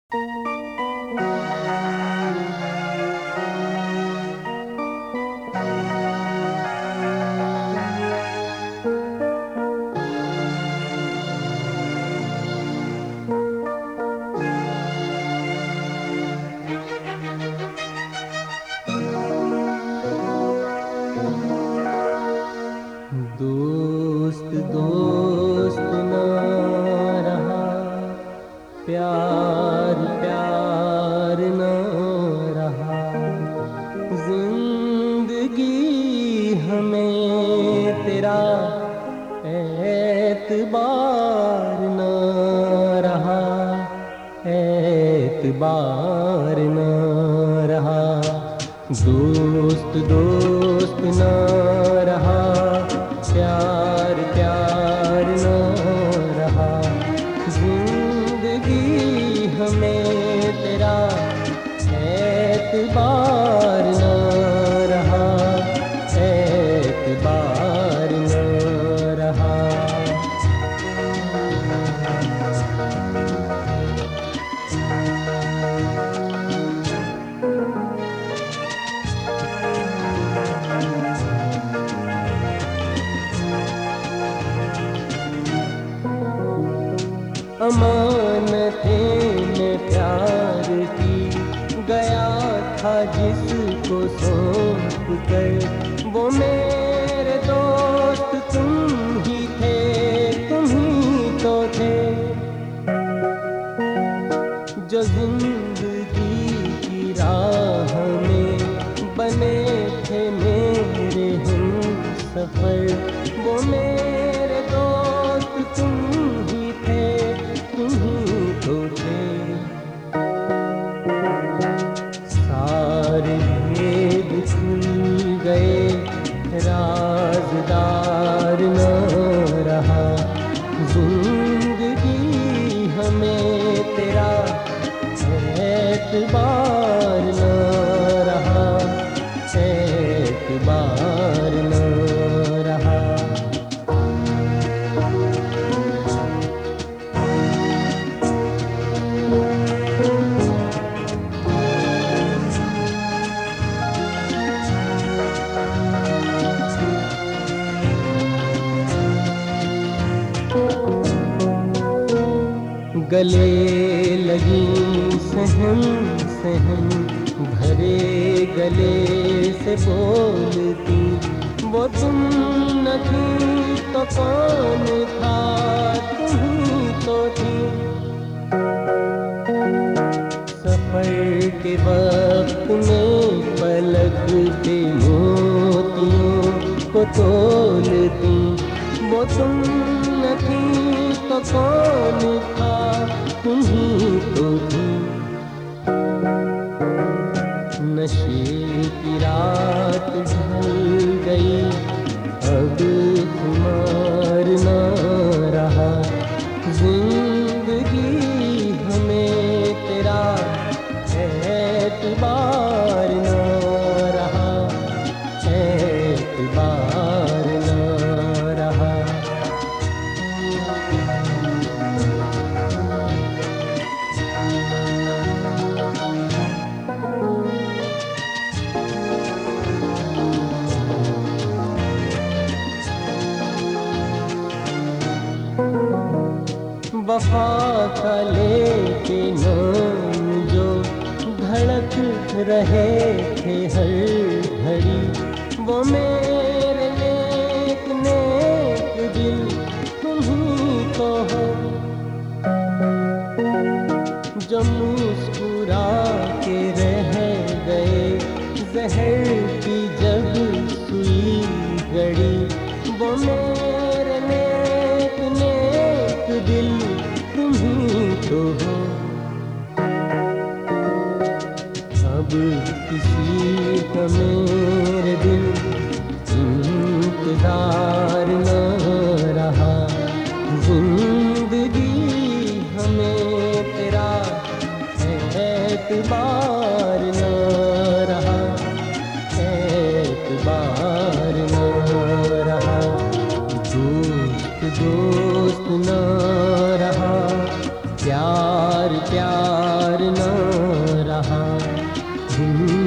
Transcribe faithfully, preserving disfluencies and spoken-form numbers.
दोस्त दोस्त ना रहा, प्यार प्यार ना रहा, जिंदगी हमें तेरा एतबार ना रहा, एतबार ना रहा। दोस्त दोस्त ना रहा, प्यार प्यार न रहा, जिंदगी हमें तेरा एतबार न रहा, एतबार न रहा। अमानतें में प्यार की गया था जिसको सौंप कर, वो मेरे दोस्त तुम ही थे, तुम ही तो थे जो जिंदगी की राह में बने थे मेरे हम सफर। वो मेरे दोस्त तुम ही थे, तुम ही तो थे। सारे भेद खुल गए, राज़दार न रहा, जिंदगी हमें तेरा एतबार न रहा, एतबार न रहा। गले लगी सहम सहम, भरे गले से बोलती, वो तुम न थी तो कौन था, तुम ही तो थी। सफर के वक्त में पलकते मोतियों को तोलती, वो तुम न थी तो कौन था, तुम ही तो थी। नशे की रात ढल गई, अब खुमार न रहा, जिंदगी हमें तेरा एतबार न रहा, एतबार न रहा। वफा का लेके नाम जो धड़क रहे थे हर घड़ी, वो मेरे नेक नेक दिल तुम ही तो हो, जो मुस्कुरा के रह गए जहर की जब सुई गड़ी, वो मेरे नेक नेक दिल तुम ही तो हो। अब किसी का मेरे दिल इंतजार न रहा, जिंदगी हमें तेरा एतबार न रहा, एतबार न रहा। दोस्त दोस्त न रहा, प्यार प्यार न रहा, दिल